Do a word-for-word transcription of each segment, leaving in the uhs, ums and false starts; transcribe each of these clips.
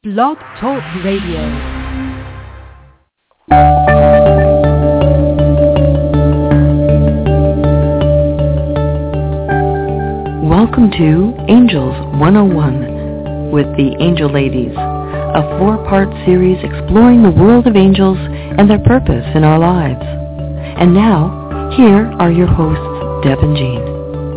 Blog Talk Radio. Welcome to Angels one oh one with the Angel Ladies, a four-part series exploring the world of angels and their purpose in our lives. And now, here are your hosts, Deb and Jean.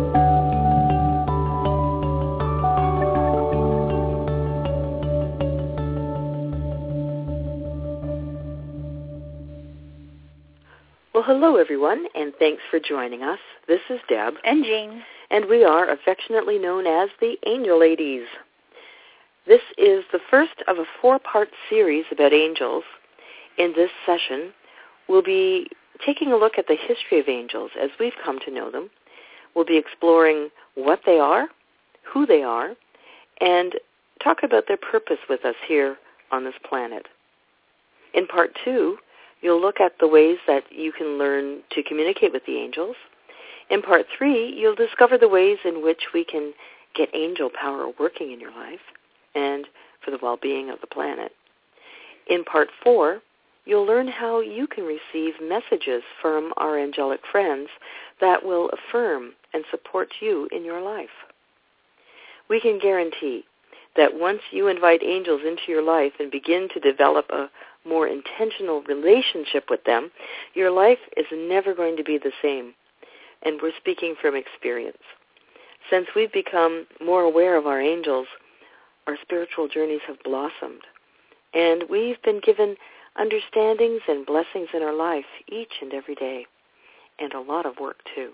Well, hello, everyone, and thanks for joining us. This is Deb. And Jean. And we are affectionately known as the Angel Ladies. This is the first of a four-part series about angels. In this session, we'll be taking a look at the history of angels as we've come to know them. We'll be exploring what they are, who they are, and talk about their purpose with us here on this planet. In part two, you'll look at the ways that you can learn to communicate with the angels. In part three, you'll discover the ways in which we can get angel power working in your life and for the well-being of the planet. In part four, you'll learn how you can receive messages from our angelic friends that will affirm and support you in your life. We can guarantee that once you invite angels into your life and begin to develop a more intentional relationship with them, your life is never going to be the same. And we're speaking from experience. Since we've become more aware of our angels, our spiritual journeys have blossomed. And we've been given understandings and blessings in our life each and every day. And a lot of work, too.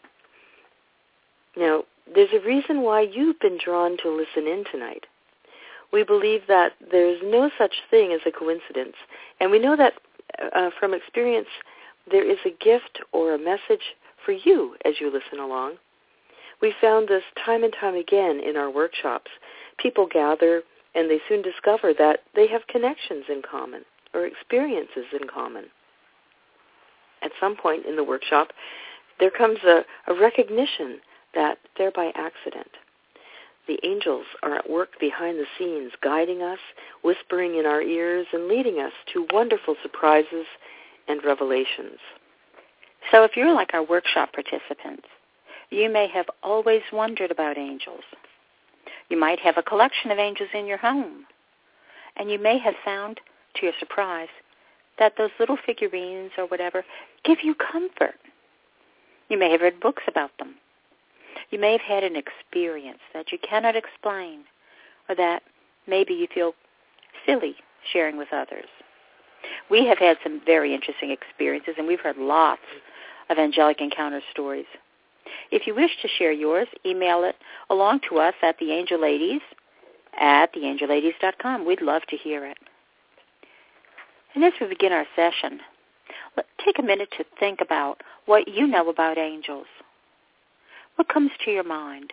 Now, there's a reason why you've been drawn to listen in tonight. We believe that there's no such thing as a coincidence. And we know that uh, from experience, there is a gift or a message for you as you listen along. We found this time and time again in our workshops. People gather and they soon discover that they have connections in common or experiences in common. At some point in the workshop, there comes a, a recognition that they're by accident. The angels are at work behind the scenes, guiding us, whispering in our ears, and leading us to wonderful surprises and revelations. So if you're like our workshop participants, you may have always wondered about angels. You might have a collection of angels in your home, and you may have found, to your surprise, that those little figurines or whatever give you comfort. You may have read books about them. You may have had an experience that you cannot explain, or that maybe you feel silly sharing with others. We have had some very interesting experiences, and we've heard lots of angelic encounter stories. If you wish to share yours, email it along to us at the Angel Ladies at the angel ladies dot com. We'd love to hear it. And as we begin our session, let's take a minute to think about what you know about angels. What comes to your mind?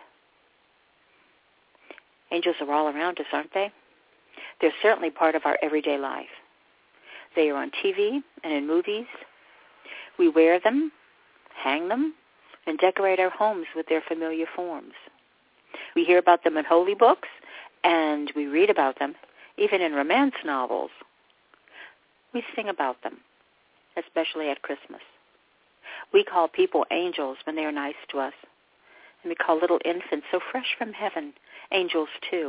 Angels are all around us, aren't they? They're certainly part of our everyday life. They are on T V and in movies. We wear them, hang them, and decorate our homes with their familiar forms. We hear about them in holy books, and we read about them even in romance novels. We sing about them, especially at Christmas. We call people angels when they are nice to us. And we call little infants so fresh from heaven angels too.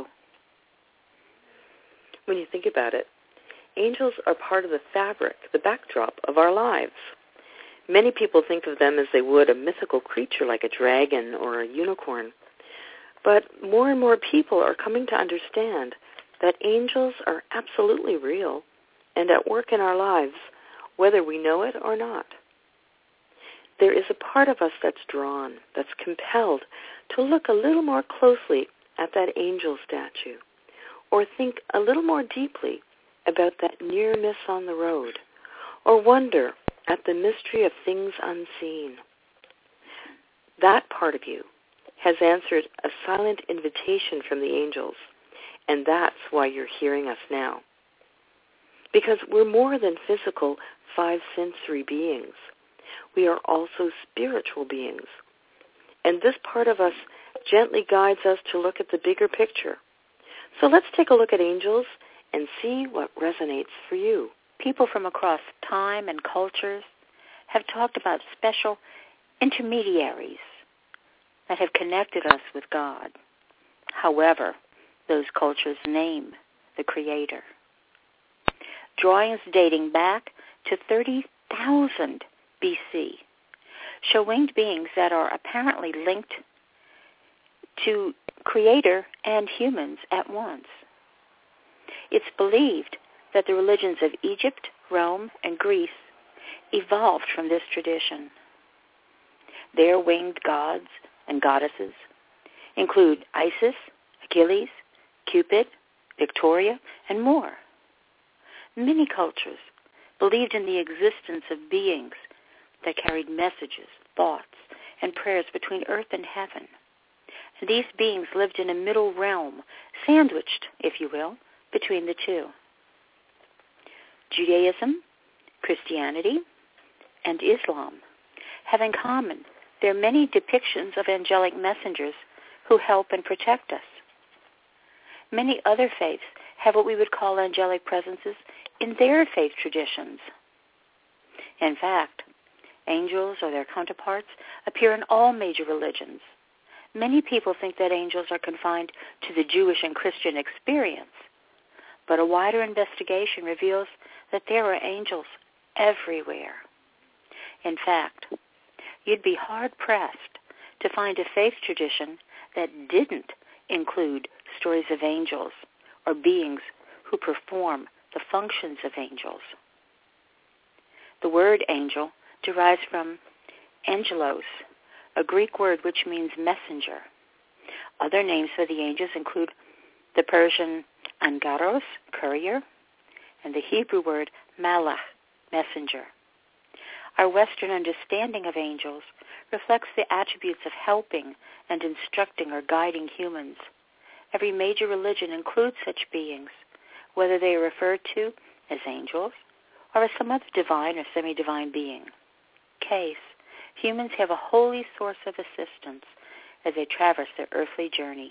When you think about it, angels are part of the fabric, the backdrop of our lives. Many people think of them as they would a mythical creature like a dragon or a unicorn. But more and more people are coming to understand that angels are absolutely real and at work in our lives, whether we know it or not. There is a part of us that's drawn, that's compelled to look a little more closely at that angel statue or think a little more deeply about that near miss on the road or wonder at the mystery of things unseen. That part of you has answered a silent invitation from the angels, and that's why you're hearing us now. Because we're more than physical five-sensory beings. We are also spiritual beings. And this part of us gently guides us to look at the bigger picture. So let's take a look at angels and see what resonates for you. People from across time and cultures have talked about special intermediaries that have connected us with God. However, those cultures name the Creator. Drawings dating back to thirty thousand B C show winged beings that are apparently linked to Creator and humans at once. It's believed that the religions of Egypt, Rome, and Greece evolved from this tradition. Their winged gods and goddesses include Isis, Achilles, Cupid, Victoria, and more. Many cultures believed in the existence of beings that carried messages, thoughts, and prayers between earth and heaven. And these beings lived in a middle realm, sandwiched, if you will, between the two. Judaism, Christianity, and Islam have in common their many depictions of angelic messengers who help and protect us. Many other faiths have what we would call angelic presences in their faith traditions. In fact, angels or their counterparts appear in all major religions. Many people think that angels are confined to the Jewish and Christian experience, but a wider investigation reveals that there are angels everywhere. In fact, you'd be hard-pressed to find a faith tradition that didn't include stories of angels or beings who perform the functions of angels. The word angel derives from angelos, a Greek word which means messenger. Other names for the angels include the Persian angaros, courier, and the Hebrew word malach, messenger. Our Western understanding of angels reflects the attributes of helping and instructing or guiding humans. Every major religion includes such beings, whether they are referred to as angels or as some other divine or semi-divine being. Case, humans have a holy source of assistance as they traverse their earthly journey.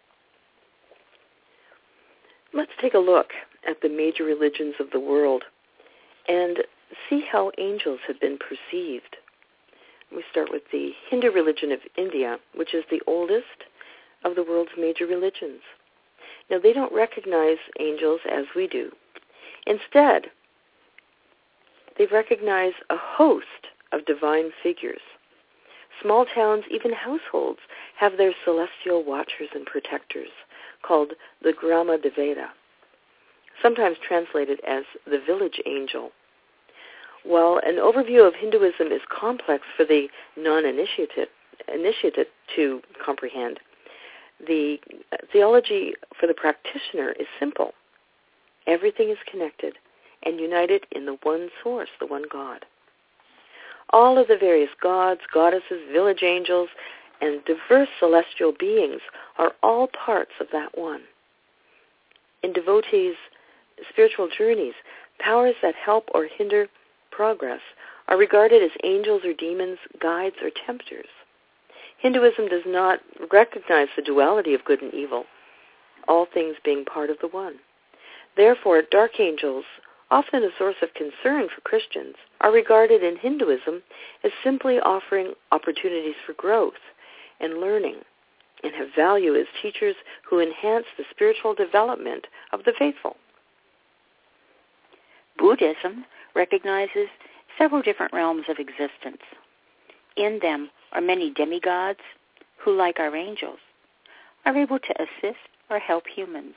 Let's take a look at the major religions of the world and see how angels have been perceived. We start with the Hindu religion of India, which is the oldest of the world's major religions. Now, they don't recognize angels as we do. Instead, they recognize a host of divine figures. Small towns, even households, have their celestial watchers and protectors, called the Grama Devata, sometimes translated as the village angel. While an overview of Hinduism is complex for the non-initiated initiated to comprehend, the theology for the practitioner is simple. Everything is connected and united in the one source, the one God. All of the various gods, goddesses, village angels, and diverse celestial beings are all parts of that one. In devotees' spiritual journeys, powers that help or hinder progress are regarded as angels or demons, guides or tempters. Hinduism does not recognize the duality of good and evil, all things being part of the one. Therefore, dark angels, often a source of concern for Christians, are regarded in Hinduism as simply offering opportunities for growth and learning, and have value as teachers who enhance the spiritual development of the faithful. Buddhism recognizes several different realms of existence. In them are many demigods who, like our angels, are able to assist or help humans.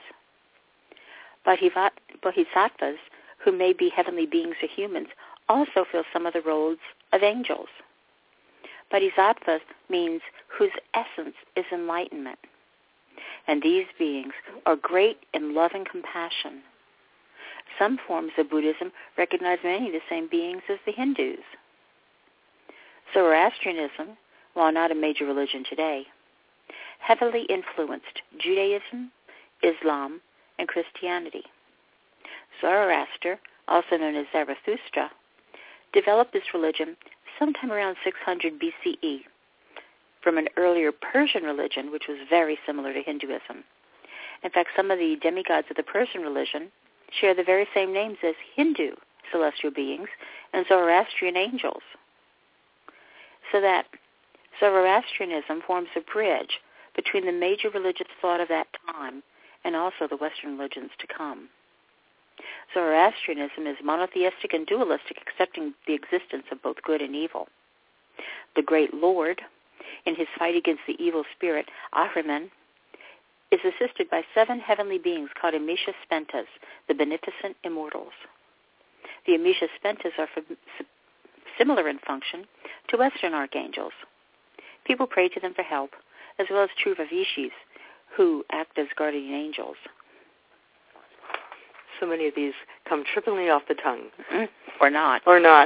Bodhisattvas, who may be heavenly beings or humans, also fill some of the roles of angels. Bodhisattva means whose essence is enlightenment. And these beings are great in love and compassion. Some forms of Buddhism recognize many of the same beings as the Hindus. Zoroastrianism, while not a major religion today, heavily influenced Judaism, Islam, and Christianity. Zoroaster, also known as Zarathustra, developed this religion sometime around six hundred B C E from an earlier Persian religion, which was very similar to Hinduism. In fact, some of the demigods of the Persian religion share the very same names as Hindu celestial beings and Zoroastrian angels. So that Zoroastrianism forms a bridge between the major religious thought of that time and also the Western religions to come. Zoroastrianism is monotheistic and dualistic, accepting the existence of both good and evil. The great Lord, in his fight against the evil spirit Ahriman, is assisted by seven heavenly beings called Amisha Spentas, the beneficent immortals. The Amisha Spentas are f- similar in function to Western archangels. People pray to them for help, as well as true Vavishis, who act as guardian angels. So many of these come trippingly off the tongue. Mm-hmm. Or not. Or not.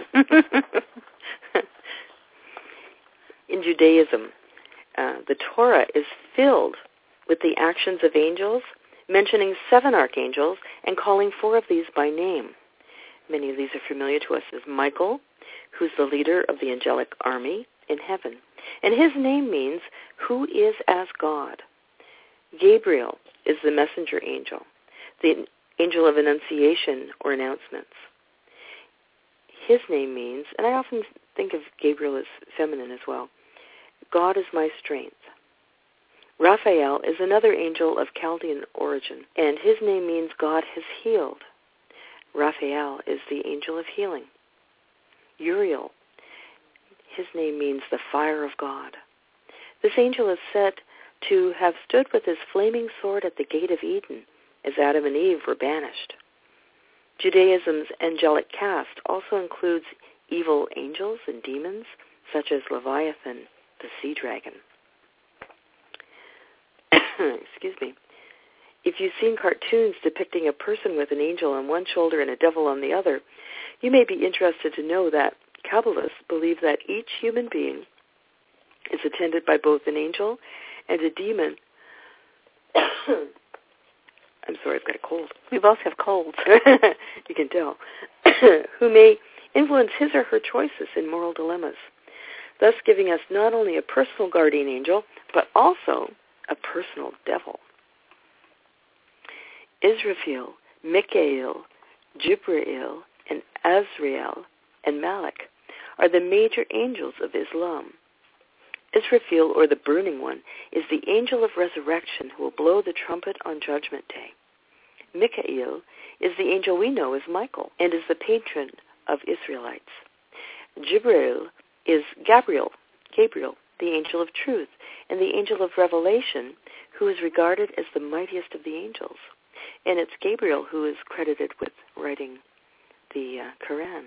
In Judaism, uh, the Torah is filled with the actions of angels, mentioning seven archangels and calling four of these by name. Many of these are familiar to us as Michael, who's the leader of the angelic army in heaven. And his name means, who is as God. Gabriel is the messenger angel, the angel of annunciation or announcements. His name means, and I often think of Gabriel as feminine as well, God is my strength. Raphael is another angel of Chaldean origin, and his name means God has healed. Raphael is the angel of healing. Uriel, his name means the fire of God. This angel is said to have stood with his flaming sword at the gate of Eden as Adam and Eve were banished. Judaism's angelic caste also includes evil angels and demons, such as Leviathan, the sea dragon. Excuse me. If you've seen cartoons depicting a person with an angel on one shoulder and a devil on the other, you may be interested to know that Kabbalists believe that each human being is attended by both an angel and a demon. I'm sorry, I've got a cold. We both have colds. You can tell. Who may influence his or her choices in moral dilemmas, thus giving us not only a personal guardian angel, but also a personal devil. Israfil, Mikael, Jibrail, and Azrael, and Malak are the major angels of Islam. Israfil, or the Burning One, is the angel of resurrection who will blow the trumpet on Judgment Day. Mikael is the angel we know as Michael and is the patron of Israelites. Jibrail is Gabriel, Gabriel, the angel of truth, and the angel of revelation, who is regarded as the mightiest of the angels. And it's Gabriel who is credited with writing the uh, Quran.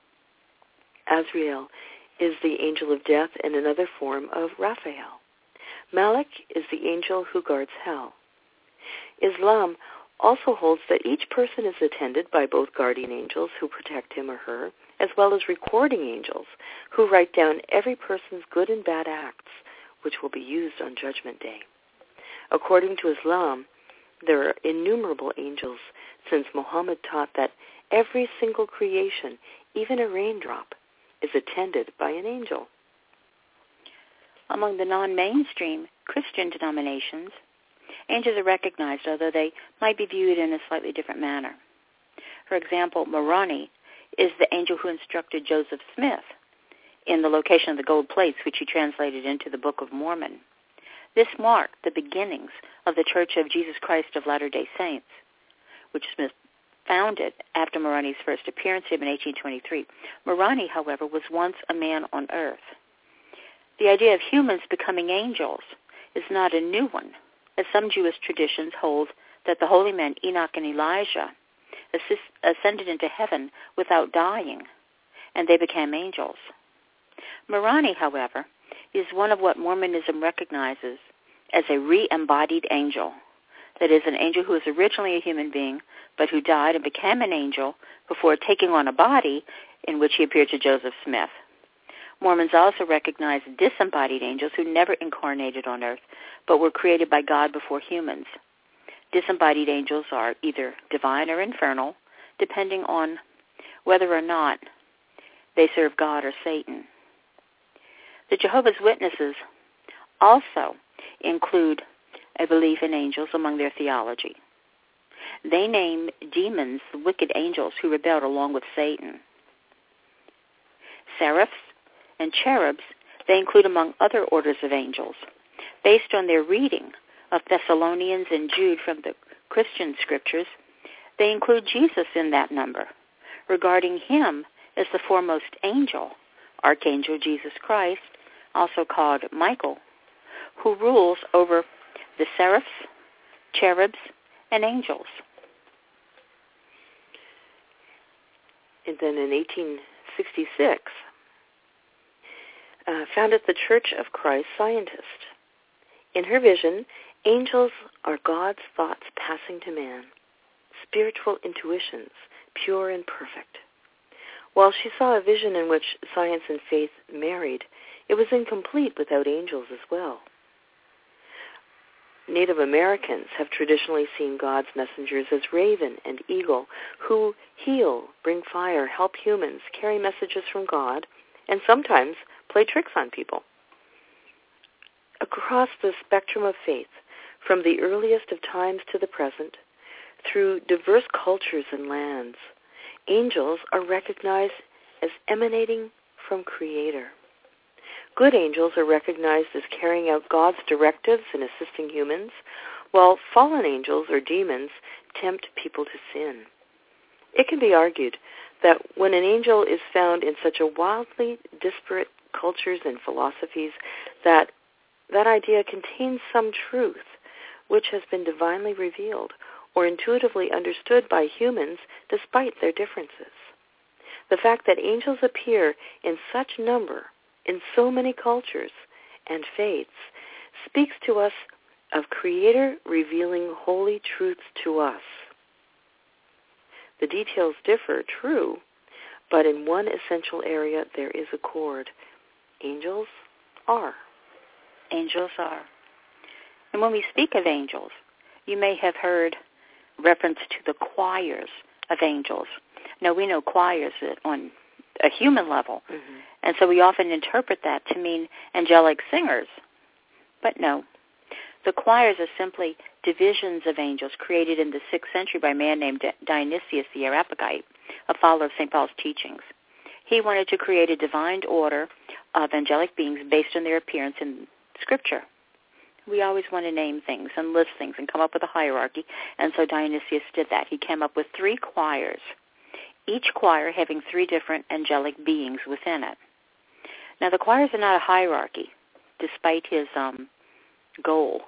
Azrael is the angel of death and another form of Raphael. Malak is the angel who guards hell. Islam also holds that each person is attended by both guardian angels who protect him or her, as well as recording angels who write down every person's good and bad acts, which will be used on Judgment Day. According to Islam, there are innumerable angels, since Muhammad taught that every single creation, even a raindrop, is attended by an angel. Among the non-mainstream Christian denominations, angels are recognized, although they might be viewed in a slightly different manner. For example, Moroni is the angel who instructed Joseph Smith in the location of the gold plates, which he translated into the Book of Mormon. This marked the beginnings of the Church of Jesus Christ of Latter-day Saints, which Smith founded after Moroni's first appearance to him in eighteen twenty-three. Moroni, however, was once a man on earth. The idea of humans becoming angels is not a new one, as some Jewish traditions hold that the holy men Enoch and Elijah assist, ascended into heaven without dying, and they became angels. Moroni, however, is one of what Mormonism recognizes as a re-embodied angel. That is, an angel who was originally a human being, but who died and became an angel before taking on a body in which he appeared to Joseph Smith. Mormons also recognize disembodied angels who never incarnated on earth, but were created by God before humans. Disembodied angels are either divine or infernal, depending on whether or not they serve God or Satan. The Jehovah's Witnesses also include a belief in angels among their theology. They name demons the wicked angels who rebelled along with Satan. Seraphs and cherubs, they include among other orders of angels. Based on their reading of Thessalonians and Jude from the Christian scriptures, they include Jesus in that number, regarding him as the foremost angel, Archangel Jesus Christ, also called Michael, who rules over the seraphs, cherubs, and angels. And then in eighteen sixty-six, uh, founded the Church of Christ Scientist. In her vision, angels are God's thoughts passing to man, spiritual intuitions, pure and perfect. While she saw a vision in which science and faith married, it was incomplete without angels as well. Native Americans have traditionally seen God's messengers as raven and eagle, who heal, bring fire, help humans, carry messages from God, and sometimes play tricks on people. Across the spectrum of faith, from the earliest of times to the present, through diverse cultures and lands, angels are recognized as emanating from Creator. Good angels are recognized as carrying out God's directives and assisting humans, while fallen angels or demons tempt people to sin. It can be argued that when an angel is found in such a wildly disparate cultures and philosophies, that that idea contains some truth which has been divinely revealed or intuitively understood by humans despite their differences. The fact that angels appear in such number in so many cultures and faiths speaks to us of Creator revealing holy truths to us. The details differ, true, but in one essential area there is accord. Angels are. Angels are. And when we speak of angels, you may have heard reference to the choirs of angels. Now, we know choirs on a human level, mm-hmm. and so we often interpret that to mean angelic singers. But no, the choirs are simply divisions of angels created in the sixth century by a man named Dionysius the Areopagite, a follower of Saint Paul's teachings. He wanted to create a divine order of angelic beings based on their appearance in Scripture. We always want to name things and list things and come up with a hierarchy, and so Dionysius did that. He came up with three choirs, each choir having three different angelic beings within it. Now, the choirs are not a hierarchy, despite his um, goal.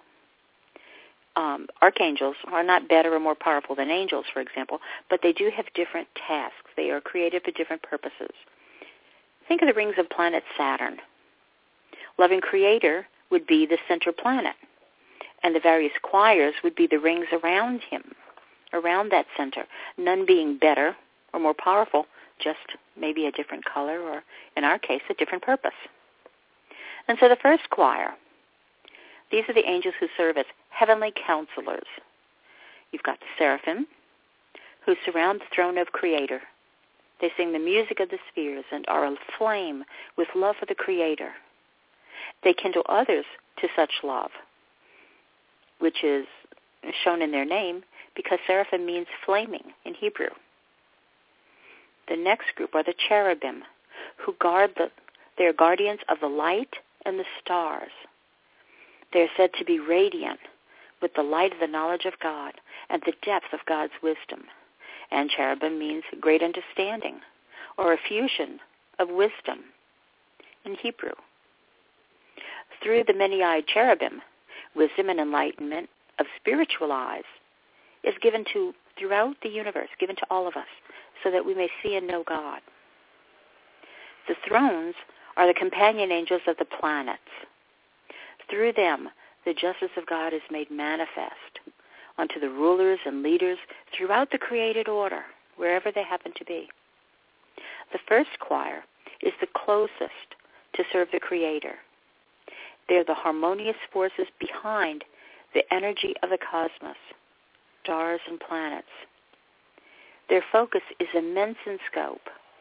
Um, archangels are not better or more powerful than angels, for example, but they do have different tasks. They are created for different purposes. Think of the rings of planet Saturn. Loving Creator would be the center planet, and the various choirs would be the rings around him, around that center, none being better or more powerful, just maybe a different color or, in our case, a different purpose. And so the first choir, these are the angels who serve as heavenly counselors. You've got the seraphim, who surround the throne of Creator. They sing the music of the spheres and are aflame with love for the Creator. They kindle others to such love, which is shown in their name because seraphim means flaming in Hebrew. The next group are the cherubim, who guard the, they are guardians of the light and the stars. They are said to be radiant with the light of the knowledge of God and the depth of God's wisdom. And cherubim means great understanding, or a fusion of wisdom in Hebrew. Through the many-eyed cherubim, wisdom and enlightenment of spiritual eyes is given to throughout the universe, given to all of us, so that we may see and know God. The thrones are the companion angels of the planets. Through them, the justice of God is made manifest unto the rulers and leaders throughout the created order, wherever they happen to be. The first choir is the closest to serve the Creator. They are the harmonious forces behind the energy of the cosmos, stars and planets. Their focus is immense in scope.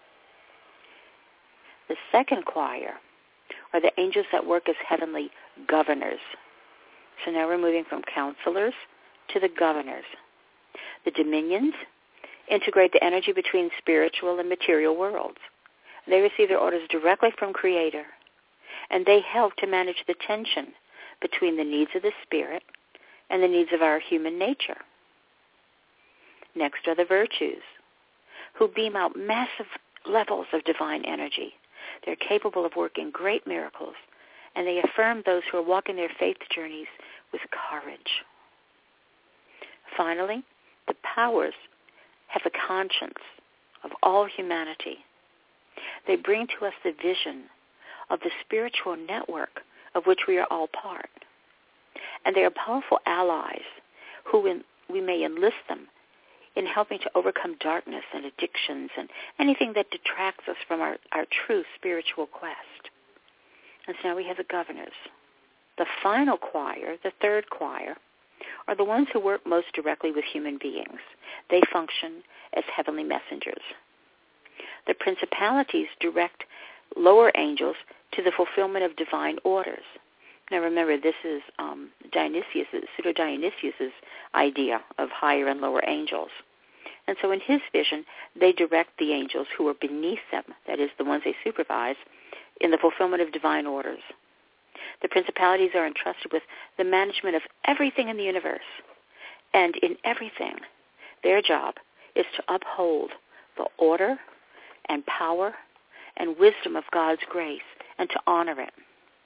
The second choir are the angels that work as heavenly governors. So now we're moving from counselors to the governors. The dominions integrate the energy between spiritual and material worlds. They receive their orders directly from Creator, and they help to manage the tension between the needs of the spirit and the needs of our human nature. Next are the virtues, who beam out massive levels of divine energy. They're capable of working great miracles, and they affirm those who are walking their faith journeys with courage. Finally, the powers have a conscience of all humanity. They bring to us the vision of the spiritual network of which we are all part. And they are powerful allies who in, we may enlist them in helping to overcome darkness and addictions and anything that detracts us from our, our true spiritual quest. And so now we have the governors. The final choir, the third choir, are the ones who work most directly with human beings. They function as heavenly messengers. The principalities direct lower angels to the fulfillment of divine orders. Now remember, this is um, Dionysius, Pseudo-Dionysius' idea of higher and lower angels. And so in his vision, they direct the angels who are beneath them, that is, the ones they supervise, in the fulfillment of divine orders. The principalities are entrusted with the management of everything in the universe. And in everything, their job is to uphold the order and power and wisdom of God's grace and to honor it.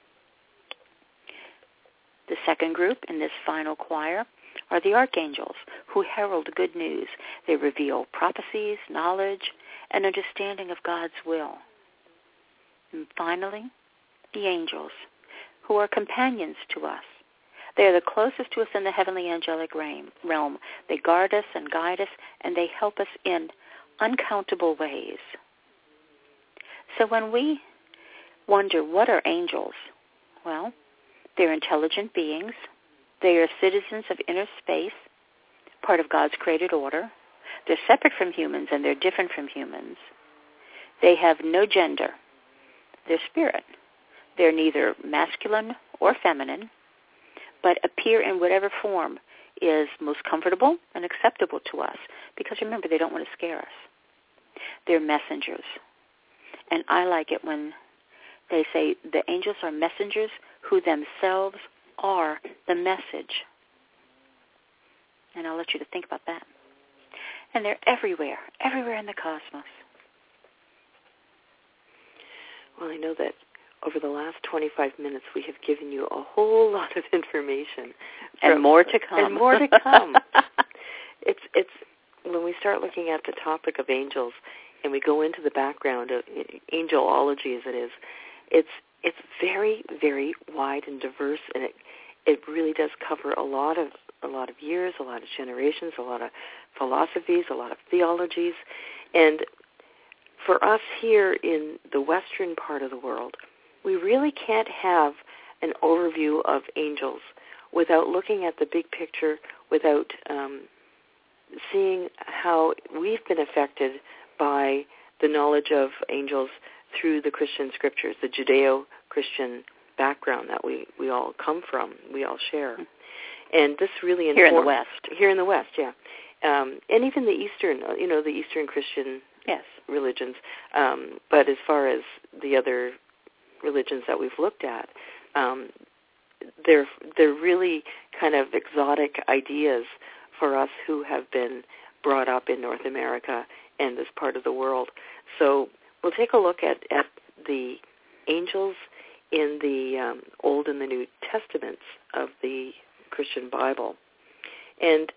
The second group in this final choir are the archangels, who herald good news. They reveal prophecies, knowledge, and understanding of God's will. And finally, the angels, who are companions to us. They are the closest to us in the heavenly angelic realm. They guard us and guide us, and they help us in uncountable ways. So when we wonder, what are angels? Well, they're intelligent beings. They are citizens of inner space, part of God's created order. They're separate from humans, and they're different from humans. They have no gender. They're spirit. They're neither masculine or feminine, but appear in whatever form is most comfortable and acceptable to us, because remember, they don't want to scare us. They're messengers. And I like it when they say the angels are messengers who themselves are the message. And I'll let you to think about that. And they're everywhere, everywhere in the cosmos. Well, I know that over the last twenty-five minutes we have given you a whole lot of information. And from, more to come. And more to come. it's it's when we start looking at the topic of angels and we go into the background of angelology as it is, it's it's very, very wide and diverse, and it it really does cover a lot of a lot of years, a lot of generations, a lot of philosophies, a lot of theologies. And for us here in the western part of the world, we really can't have an overview of angels without looking at the big picture, without um, seeing how we've been affected by the knowledge of angels through the Christian scriptures, the Judeo-Christian background that we, we all come from, we all share. And this really here in the West. Here in the West, yeah. Um, and even the Eastern, you know, the Eastern Christian yes. religions. Um, but as far as the other religions that we've looked at, um, they're they're really kind of exotic ideas for us who have been brought up in North America and this part of the world. So we'll take a look at, at the angels in the um, Old and the New Testaments of the Christian Bible. And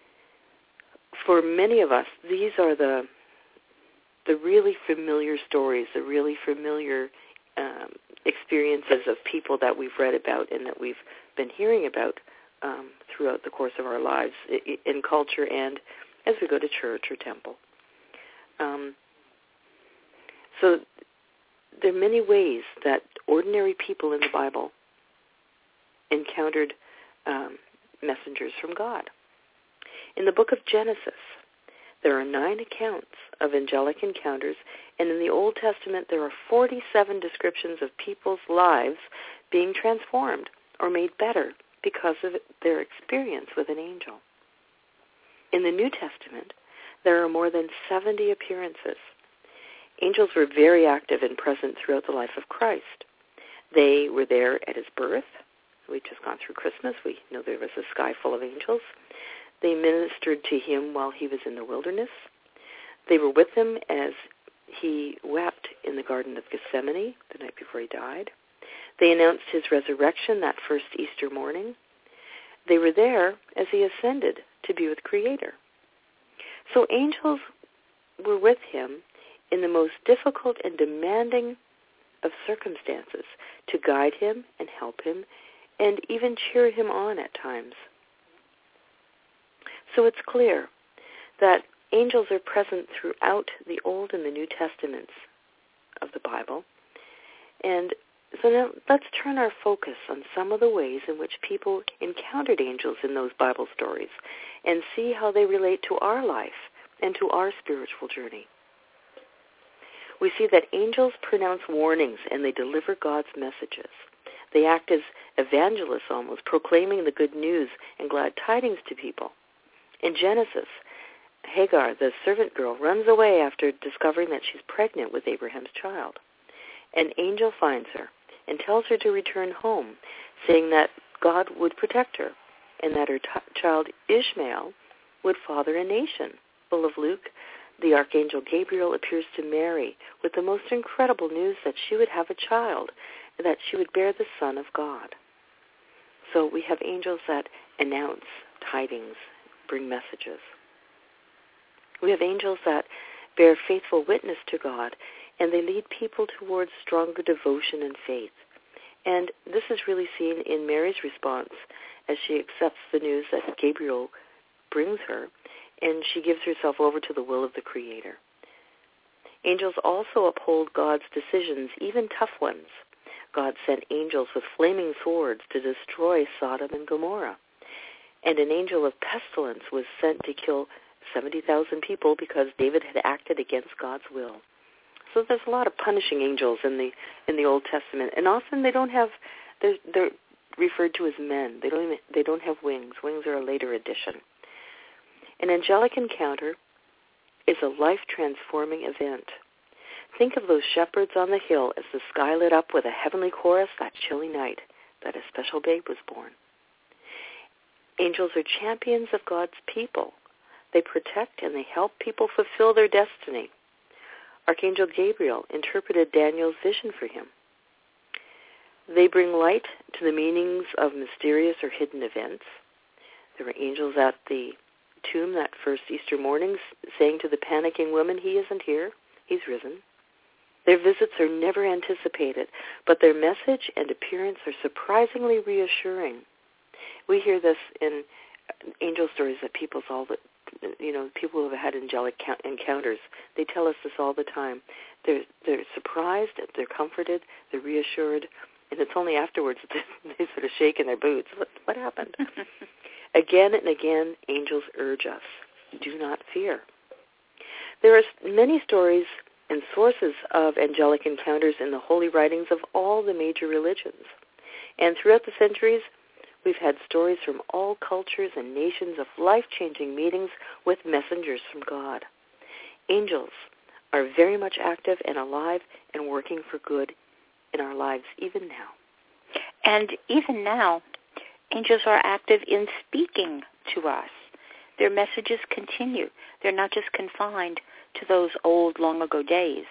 for many of us, these are the the really familiar stories, the really familiar um, experiences of people that we've read about and that we've been hearing about um, throughout the course of our lives in culture and as we go to church or temple. Um, so there are many ways that ordinary people in the Bible encountered um, messengers from God. In the book of Genesis, there are nine accounts of angelic encounters, and in the Old Testament there are forty-seven descriptions of people's lives being transformed or made better because of their experience with an angel. In the New Testament, there are more than seventy appearances. Angels were very active and present throughout the life of Christ. They were there at his birth. We've just gone through Christmas. We know there was a sky full of angels. They ministered to him while he was in the wilderness. They were with him as he wept in the Garden of Gethsemane the night before he died. They announced his resurrection that first Easter morning. They were there as he ascended to be with Creator. So angels were with him in the most difficult and demanding of circumstances to guide him and help him and even cheer him on at times. So it's clear that angels are present throughout the Old and the New Testaments of the Bible. And so now let's turn our focus on some of the ways in which people encountered angels in those Bible stories and see how they relate to our life and to our spiritual journey. We see that angels pronounce warnings and they deliver God's messages. They act as evangelists almost, proclaiming the good news and glad tidings to people. In Genesis, Hagar, the servant girl, runs away after discovering that she's pregnant with Abraham's child. An angel finds her and tells her to return home, saying that God would protect her and that her t- child Ishmael would father a nation. Full of Luke, the archangel Gabriel appears to Mary with the most incredible news that she would have a child, that she would bear the Son of God. So we have angels that announce tidings, bring messages. We have angels that bear faithful witness to God, and they lead people towards stronger devotion and faith. And this is really seen in Mary's response as she accepts the news that Gabriel brings her, and she gives herself over to the will of the Creator. Angels also uphold God's decisions, even tough ones. God sent angels with flaming swords to destroy Sodom and Gomorrah. And an angel of pestilence was sent to kill seventy thousand people because David had acted against God's will. So there's a lot of punishing angels in the in the Old Testament, and often they don't have they're, they're referred to as men. They don't even, they don't have wings. Wings are a later addition. An angelic encounter is a life-transforming event. Think of those shepherds on the hill as the sky lit up with a heavenly chorus that chilly night that a special babe was born. Angels are champions of God's people. They protect and they help people fulfill their destiny. Archangel Gabriel interpreted Daniel's vision for him. They bring light to the meanings of mysterious or hidden events. There were angels at the tomb that first Easter morning saying to the panicking woman, "He isn't here, he's risen." Their visits are never anticipated, but their message and appearance are surprisingly reassuring. We hear this in angel stories that people's all the, you know, people who have had angelic encounters. They tell us this all the time. They're they're surprised, they're comforted, they're reassured, and it's only afterwards that they sort of shake in their boots. What what happened? Again and again, angels urge us, do not fear. There are many stories and sources of angelic encounters in the holy writings of all the major religions. And throughout the centuries, we've had stories from all cultures and nations of life-changing meetings with messengers from God. Angels are very much active and alive and working for good in our lives even now. And even now, angels are active in speaking to us. Their messages continue. They're not just confined to those old, long-ago days.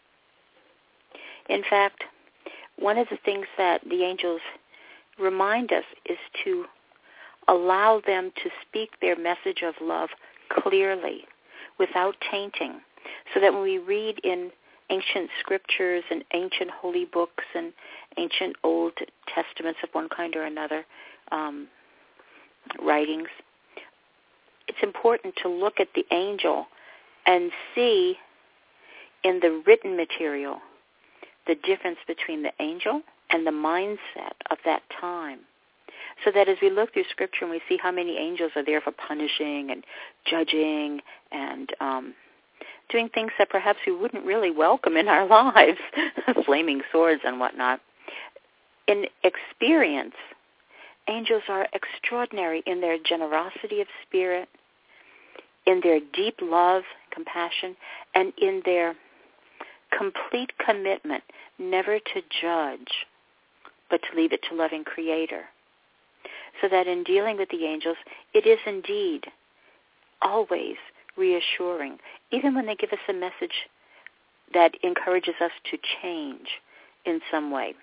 In fact, one of the things that the angels remind us is to allow them to speak their message of love clearly, without tainting, so that when we read in ancient scriptures and ancient holy books and ancient Old Testaments of one kind or another, um, writings, it's important to look at the angel and see in the written material the difference between the angel and the mindset of that time. So that as we look through Scripture and we see how many angels are there for punishing and judging and um, doing things that perhaps we wouldn't really welcome in our lives, flaming swords and whatnot, in experience, angels are extraordinary in their generosity of spirit, in their deep love, compassion, and in their complete commitment never to judge, but to leave it to loving Creator. So that in dealing with the angels, it is indeed always reassuring, even when they give us a message that encourages us to change in some way.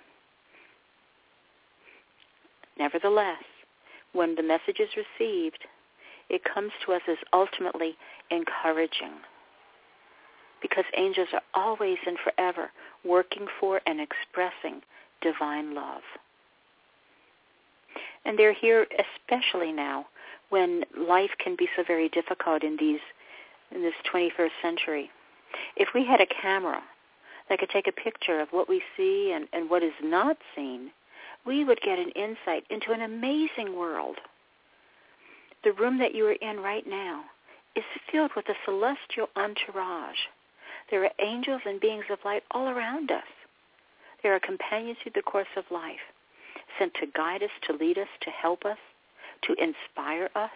Nevertheless, when the message is received, it comes to us as ultimately encouraging, because angels are always and forever working for and expressing divine love. And they're here especially now when life can be so very difficult in these in this twenty-first century. If we had a camera that could take a picture of what we see and, and what is not seen, we would get an insight into an amazing world. The room that you are in right now is filled with a celestial entourage. There are angels and beings of light all around us. There are companions through the course of life, sent to guide us, to lead us, to help us, to inspire us.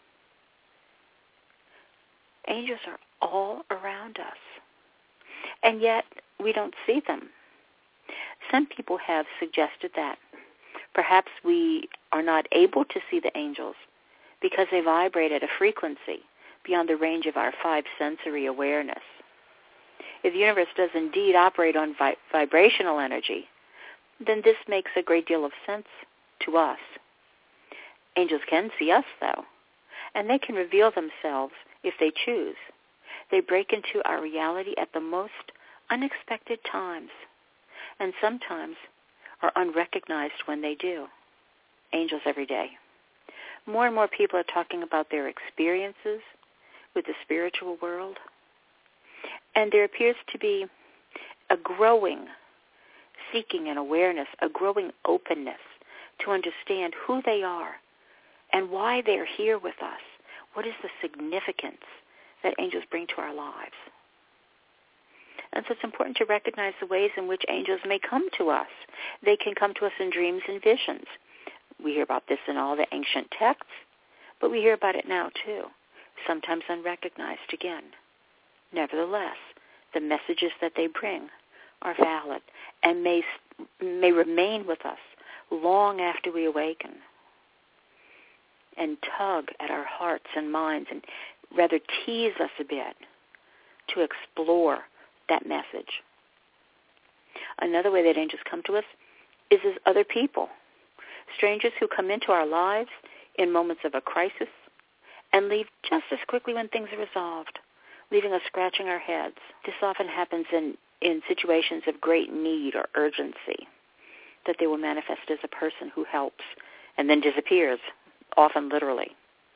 Angels are all around us, and yet we don't see them. Some people have suggested that perhaps we are not able to see the angels because they vibrate at a frequency beyond the range of our five sensory awareness. If the universe does indeed operate on vi- vibrational energy, then this makes a great deal of sense to us. Angels can see us, though, and they can reveal themselves if they choose. They break into our reality at the most unexpected times, and sometimes are unrecognized when they do. Angels every day. More and more people are talking about their experiences with the spiritual world, and there appears to be a growing seeking and awareness, a growing openness to understand who they are and why they're here with us. What is the significance that angels bring to our lives? And so it's important to recognize the ways in which angels may come to us. They can come to us in dreams and visions. We hear about this in all the ancient texts, but we hear about it now too, sometimes unrecognized again. Nevertheless, the messages that they bring are valid and may may remain with us long after we awaken and tug at our hearts and minds and rather tease us a bit to explore that message. Another way that angels come to us is as other people, strangers who come into our lives in moments of a crisis and leave just as quickly when things are resolved, leaving us scratching our heads. This often happens in, in situations of great need or urgency, that they will manifest as a person who helps and then disappears, often literally.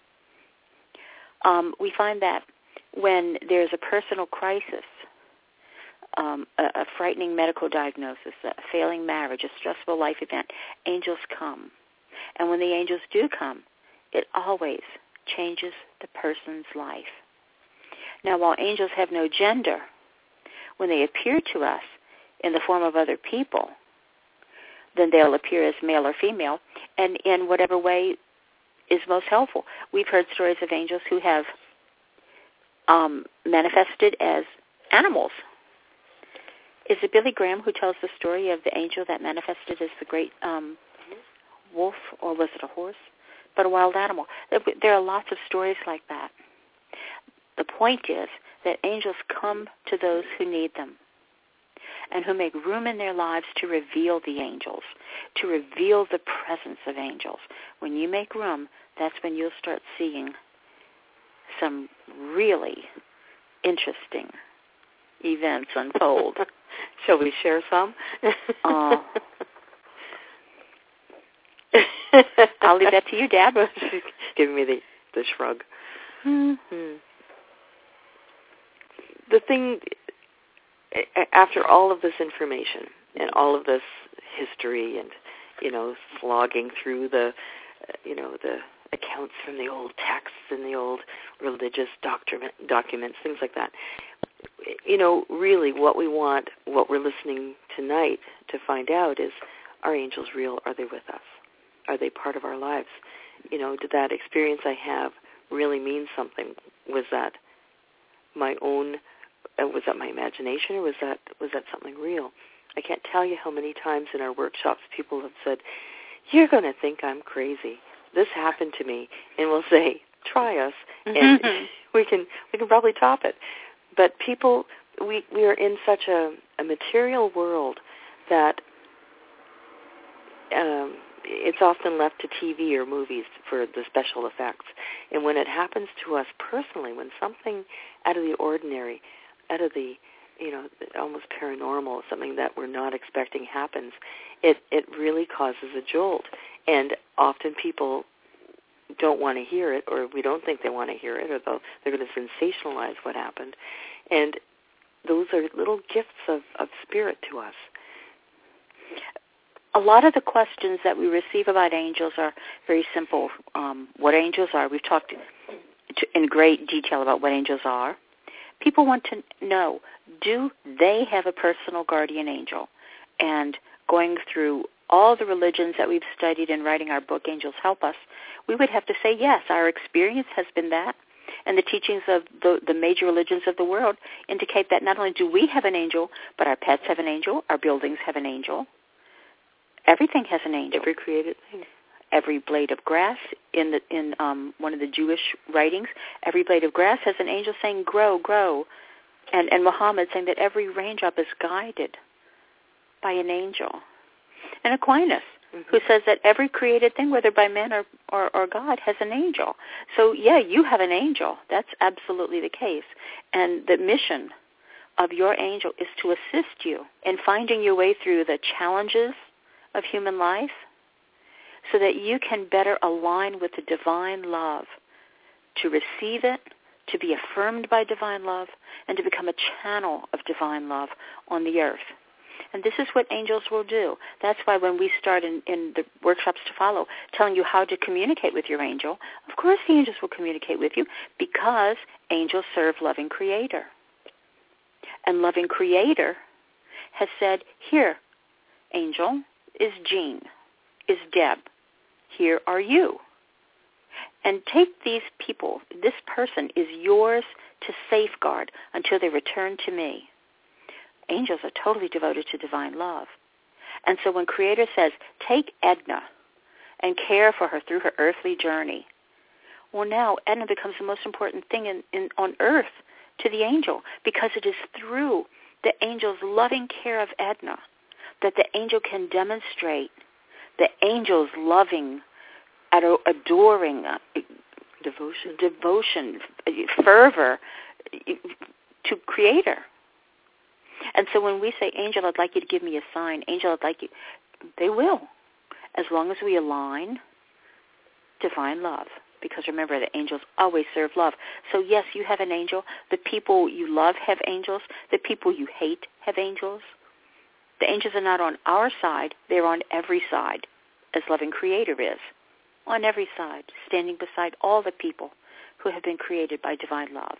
Um, we find that when there's a personal crisis, um, a, a frightening medical diagnosis, a failing marriage, a stressful life event, angels come. And when the angels do come, it always changes the person's life. Now, while angels have no gender, when they appear to us in the form of other people, then they'll appear as male or female, and in whatever way is most helpful. We've heard stories of angels who have um, manifested as animals. Is it Billy Graham who tells the story of the angel that manifested as the great um, wolf, or was it a horse? But a wild animal. There are lots of stories like that. The point is that angels come to those who need them and who make room in their lives to reveal the angels, to reveal the presence of angels. When you make room, that's when you'll start seeing some really interesting events unfold. Shall we share some? uh, I'll leave that to you, Dad. She's giving me the, the shrug. Mm-hmm. The thing, after all of this information and all of this history and, you know, slogging through the, you know, the accounts from the old texts and the old religious document, documents, things like that, you know, really what we want, what we're listening tonight to find out is, are angels real? Are they with us? Are they part of our lives? You know, did that experience I have really mean something? was that my own, uh, was that my imagination, or was that was that something real? I can't tell you how many times in our workshops people have said, "You're going to think I'm crazy. This happened to me," and we'll say, "Try us," and mm-hmm. we can we can probably top it. But people, we we are in such a, a material world that um, it's often left to T V or movies for the special effects. And when it happens to us personally, when something out of the ordinary, out of the, you know, almost paranormal, something that we're not expecting happens, it, it really causes a jolt. And often people don't want to hear it, or we don't think they want to hear it, or they're going to sensationalize what happened. And those are little gifts of, of spirit to us. A lot of the questions that we receive about angels are very simple. Um, what angels are, we've talked in great detail about what angels are. People want to know, do they have a personal guardian angel? And going through all the religions that we've studied in writing our book, Angels Help Us, we would have to say, yes, our experience has been that. And the teachings of the, the major religions of the world indicate that not only do we have an angel, but our pets have an angel, our buildings have an angel. Everything has an angel. Every created thing. Every blade of grass in the in um, one of the Jewish writings, every blade of grass has an angel saying, grow, grow. And, and Muhammad saying that every raindrop is guided by an angel. And Aquinas, mm-hmm. who says that every created thing, whether by man or, or, or God, has an angel. So, yeah, you have an angel. That's absolutely the case. And the mission of your angel is to assist you in finding your way through the challenges of human life so that you can better align with the divine love, to receive it, to be affirmed by divine love, and to become a channel of divine love on the earth. And this is what angels will do. That's why when we start in, in the workshops to follow, telling you how to communicate with your angel, of course the angels will communicate with you because angels serve loving Creator. And loving Creator has said, here, angel, is Jean, is Deb, here are you. And take these people, this person is yours to safeguard until they return to me. Angels are totally devoted to divine love. And so when Creator says, take Edna and care for her through her earthly journey, well, now Edna becomes the most important thing in, in, on earth to the angel, because it is through the angel's loving care of Edna that the angel can demonstrate the angel's loving, adoring uh, devotion, devotion, fervor to Creator. And so when we say, angel, I'd like you to give me a sign, angel, I'd like you, they will, as long as we align divine love. Because remember, the angels always serve love. So yes, you have an angel. The people you love have angels. The people you hate have angels. The angels are not on our side. They're on every side, as loving Creator is. On every side, standing beside all the people who have been created by divine love.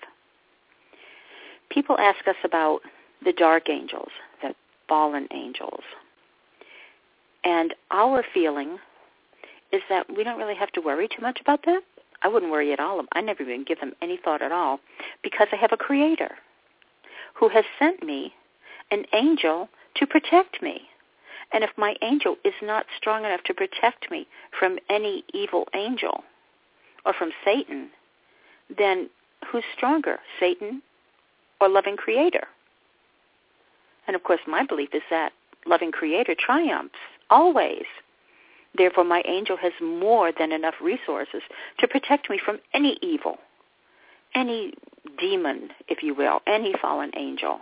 People ask us about the dark angels, the fallen angels. And our feeling is that we don't really have to worry too much about them. I wouldn't worry at all. I never even give them any thought at all, because I have a Creator who has sent me an angel to protect me. And if my angel is not strong enough to protect me from any evil angel or from Satan, then who's stronger, Satan or loving Creator? And of course, my belief is that loving Creator triumphs always. Therefore, my angel has more than enough resources to protect me from any evil, any demon, if you will, any fallen angel.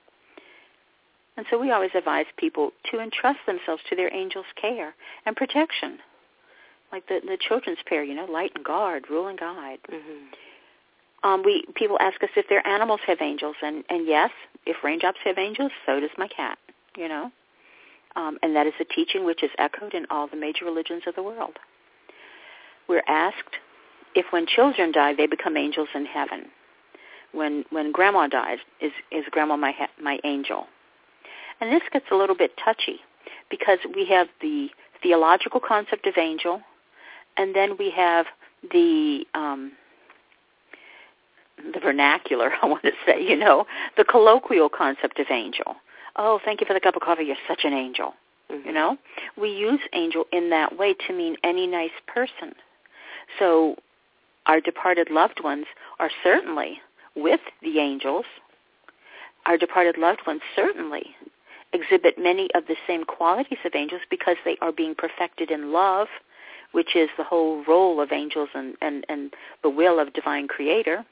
And so we always advise people to entrust themselves to their angel's care and protection, like the, the children's prayer, you know, light and guard, rule and guide. Mm-hmm. Um, we people ask us if their animals have angels, and, and yes, if raindrops have angels, so does my cat, you know. Um, and that is a teaching which is echoed in all the major religions of the world. We're asked if when children die, they become angels in heaven. When when grandma dies, is, is grandma my my angel? And this gets a little bit touchy, because we have the theological concept of angel, and then we have the um, the vernacular, I want to say, you know, the colloquial concept of angel. Oh, thank you for the cup of coffee. You're such an angel. Mm-hmm. You know, we use angel in that way to mean any nice person. So our departed loved ones are certainly with the angels. Our departed loved ones certainly exhibit many of the same qualities of angels because they are being perfected in love, which is the whole role of angels and, and, and the will of divine creator.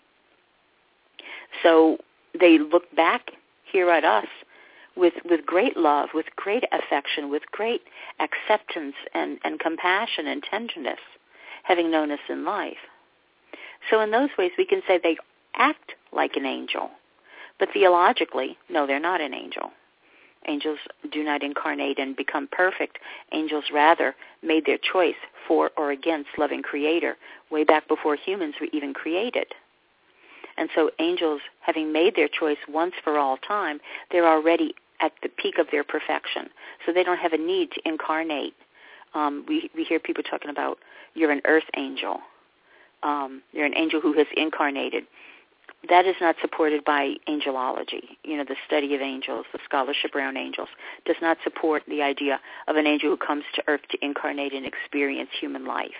So they look back here at us with, with great love, with great affection, with great acceptance and, and compassion and tenderness, having known us in life. So in those ways we can say they act like an angel, but theologically, no, they're not an angel. Angels do not incarnate and become perfect. Angels rather made their choice for or against loving Creator way back before humans were even created. And so angels, having made their choice once for all time, they're already at the peak of their perfection. So they don't have a need to incarnate. Um, we, we hear people talking about, you're an earth angel. Um, you're an angel who has incarnated. That is not supported by angelology. You know, the study of angels, the scholarship around angels, does not support the idea of an angel who comes to earth to incarnate and experience human life.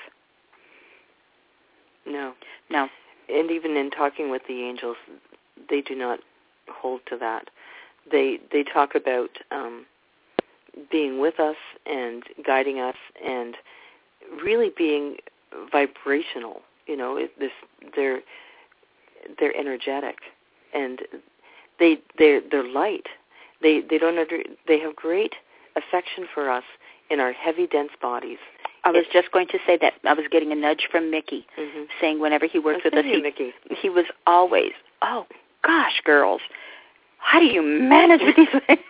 No. No. And even in talking with the angels, they do not hold to that. They they talk about um, being with us and guiding us and really being vibrational. You know, it, this they're they're energetic and they they're they're light. They they don't under, they have great affection for us in our heavy, dense bodies. I was just going to say that. I was getting a nudge from Mickey, mm-hmm. saying whenever he worked with us, you, he, Mickey. he was always, oh, gosh, girls, how do you manage with these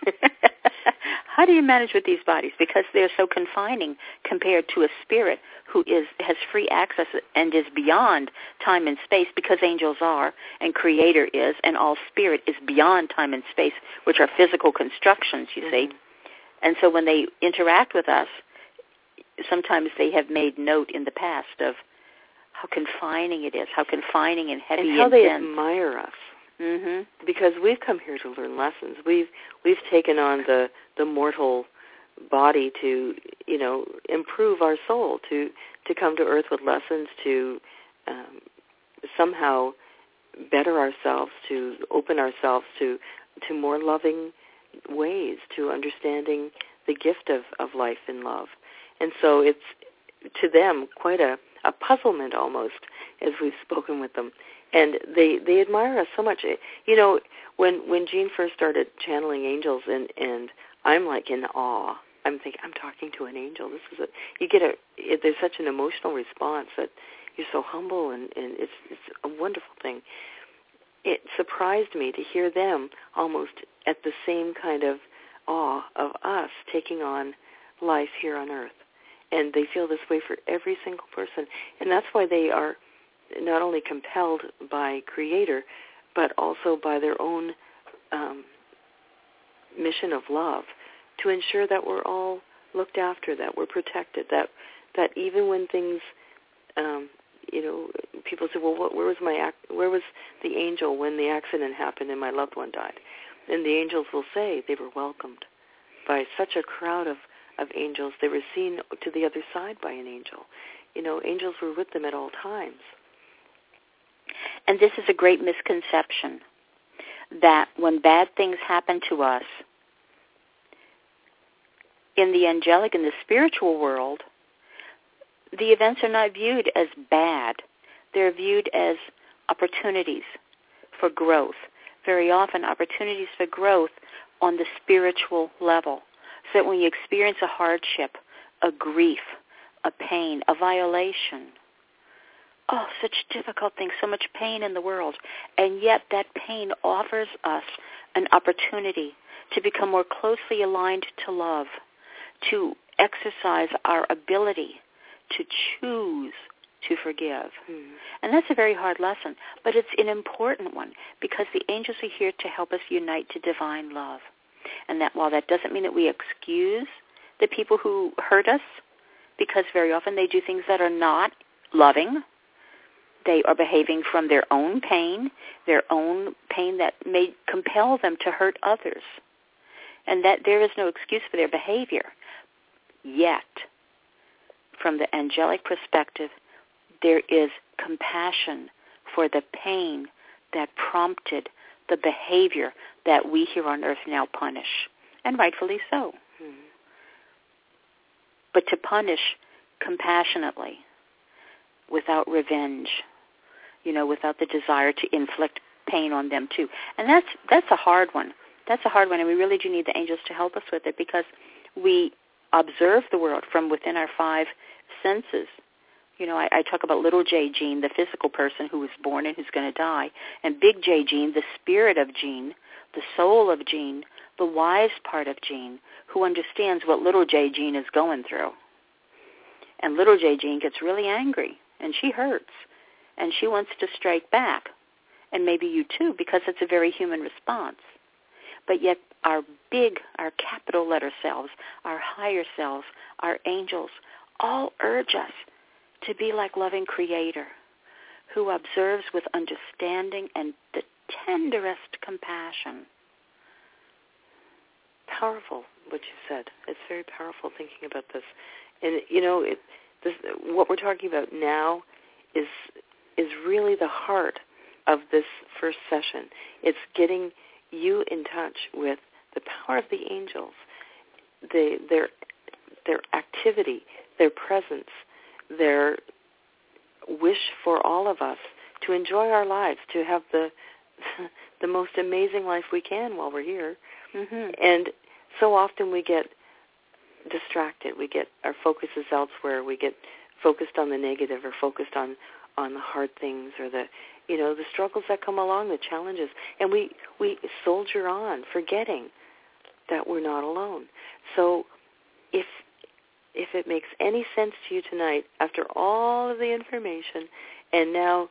How do you manage with these bodies? Because they're so confining compared to a spirit who is has free access and is beyond time and space, because angels are and Creator is, and all spirit is beyond time and space, which are physical constructions, you see. And so when they interact with us, sometimes they have made note in the past of how confining it is, how confining and heavy and how and they dense. admire us. Mm-hmm. Because we've come here to learn lessons. We've we've taken on the, the mortal body to, you know, improve our soul, to to come to earth with lessons, to um, somehow better ourselves, to open ourselves to to more loving ways, to understanding the gift of, of life and love. And so it's, to them, quite a, a puzzlement almost, as we've spoken with them. And they, they admire us so much. You know, when when Jean first started channeling angels, and, and I'm like in awe. I'm thinking, I'm talking to an angel. This is a, you get a, it, there's such an emotional response that you're so humble, and, and it's it's a wonderful thing. It surprised me to hear them almost at the same kind of awe of us taking on life here on earth. And they feel this way for every single person. And that's why they are not only compelled by Creator, but also by their own um, mission of love to ensure that we're all looked after, that we're protected, that that even when things, um, you know, people say, well, what, where was my ac- where was the angel when the accident happened and my loved one died? And the angels will say they were welcomed by such a crowd of of angels. They were seen to the other side by an angel. You know, angels were with them at all times. And this is a great misconception, that when bad things happen to us, in the angelic and the spiritual world, the events are not viewed as bad. They're viewed as opportunities for growth. Very often, opportunities for growth on the spiritual level. So that when you experience a hardship, a grief, a pain, a violation, oh, such difficult things, so much pain in the world, and yet that pain offers us an opportunity to become more closely aligned to love, to exercise our ability to choose to forgive. Mm. And that's a very hard lesson, but it's an important one, because the angels are here to help us unite to divine love. And that while that doesn't mean that we excuse the people who hurt us, because very often they do things that are not loving, They are behaving from their own pain, their own pain that may compel them to hurt others, and that there is no excuse for their behavior. Yet, from the angelic perspective, there is compassion for the pain that prompted the behavior that we here on earth now punish, and rightfully so. Mm-hmm. But to punish compassionately, without revenge, you know, without the desire to inflict pain on them too. And that's that's a hard one. That's a hard one, and we really do need the angels to help us with it, because we observe the world from within our five senses. You know, I, I talk about little J Jean, the physical person who was born and who's going to die, and big J Jean, the spirit of Jean, the soul of Jean, the wise part of Jean, who understands what little J Jean is going through. And little J Jean gets really angry, and she hurts, and she wants to strike back, and maybe you too, because it's a very human response. But yet our big, our capital letter selves, our higher selves, our angels, all urge us to be like loving Creator, who observes with understanding and the tenderest compassion. Powerful, what you said. It's very powerful thinking about this. And, you know, it, this, what we're talking about now is is really the heart of this first session. It's getting you in touch with the power of the angels, the, their their activity, their presence, their wish for all of us to enjoy our lives, to have the the most amazing life we can while we're here. Mm-hmm. And so often we get distracted. We get our focus is elsewhere. We get focused on the negative, or focused on, on the hard things, or the you know the struggles that come along, the challenges, and we we soldier on, forgetting that we're not alone. So, if if it makes any sense to you tonight, after all of the information, and now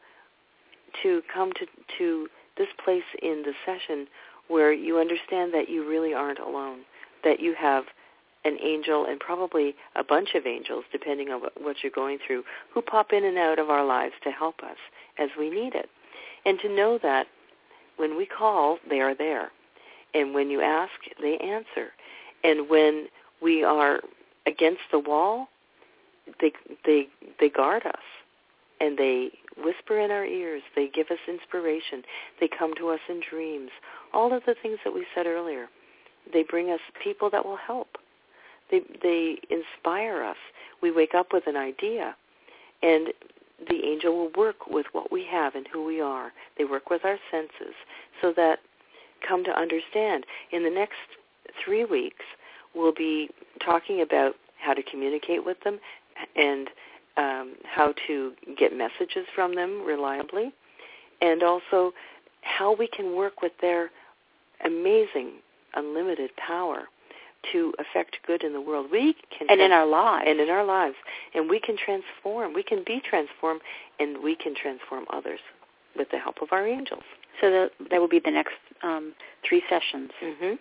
to come to to this place in the session where you understand that you really aren't alone, that you have an angel, and probably a bunch of angels, depending on what you're going through, who pop in and out of our lives to help us as we need it. And to know that when we call, they are there. And when you ask, they answer. And when we are against the wall, they they they guard us. And they whisper in our ears. They give us inspiration. They come to us in dreams. All of the things that we said earlier. They bring us people that will help. They they inspire us. We wake up with an idea, and the angel will work with what we have and who we are. They work with our senses, so that come to understand. In the next three weeks, we'll be talking about how to communicate with them, and um, how to get messages from them reliably, and also how we can work with their amazing, unlimited power to affect good in the world. We can and in our lives. And in our lives. And we can transform. We can be transformed, and we can transform others with the help of our angels. So that, that will be the next um, three sessions. Mm-hmm.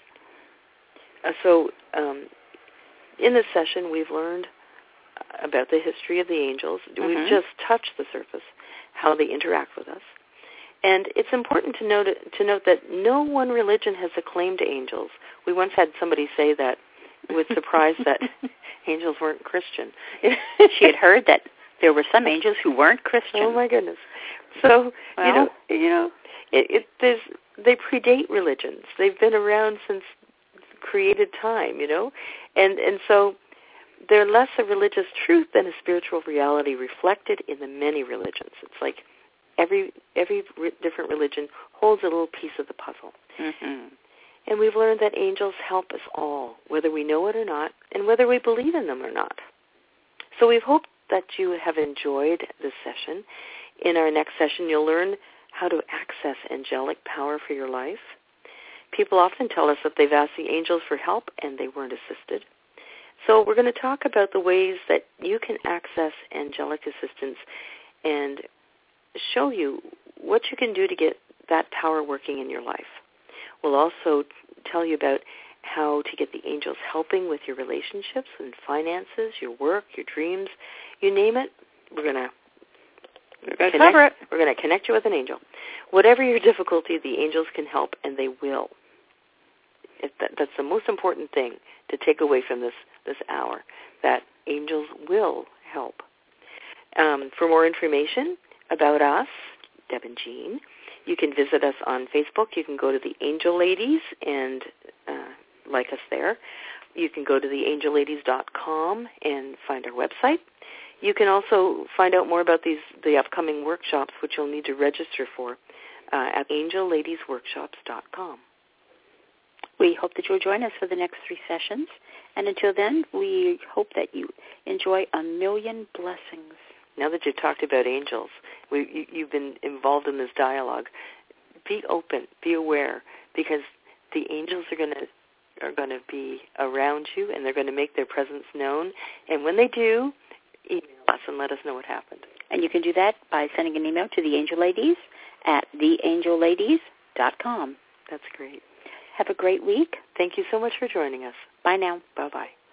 Uh, so um, in this session, we've learned about the history of the angels. Mm-hmm. We've just touched the surface, how they interact with us. And it's important to note to note that no one religion has acclaimed angels. We once had somebody say that was surprised that angels weren't Christian. She had heard that there were some angels who weren't Christian. Oh my goodness! So well, you know, you know, it, it there's they predate religions. They've been around since created time. You know, and and so they're less a religious truth than a spiritual reality reflected in the many religions. It's like Every every re- different religion holds a little piece of the puzzle. Mm-hmm. And we've learned that angels help us all, whether we know it or not, and whether we believe in them or not. So we hope that you have enjoyed this session. In our next session, you'll learn how to access angelic power for your life. People often tell us that they've asked the angels for help and they weren't assisted. So we're going to talk about the ways that you can access angelic assistance and show you what you can do to get that power working in your life. We'll also tell you about how to get the angels helping with your relationships and finances, your work, your dreams, you name it. We're going to We're going to connect, cover it. We're going to connect you with an angel. Whatever your difficulty, the angels can help, and they will. It, that, that's the most important thing to take away from this, this hour, that angels will help. Um, for more information about us, Deb and Jean, you can visit us on Facebook. You can go to the Angel Ladies and uh, like us there. You can go to the angel ladies dot com and find our website. You can also find out more about these the upcoming workshops, which you'll need to register for, uh, at angel ladies workshops dot com. We hope that you'll join us for the next three sessions. And until then, we hope that you enjoy a million blessings. Now that you've talked about angels, we, you, you've been involved in this dialogue, be open, be aware, because the angels are going to are going to be around you, and they're going to make their presence known. And when they do, email us and let us know what happened. And you can do that by sending an email to the Angel Ladies at the angel ladies dot com. That's great. Have a great week. Thank you so much for joining us. Bye now. Bye-bye.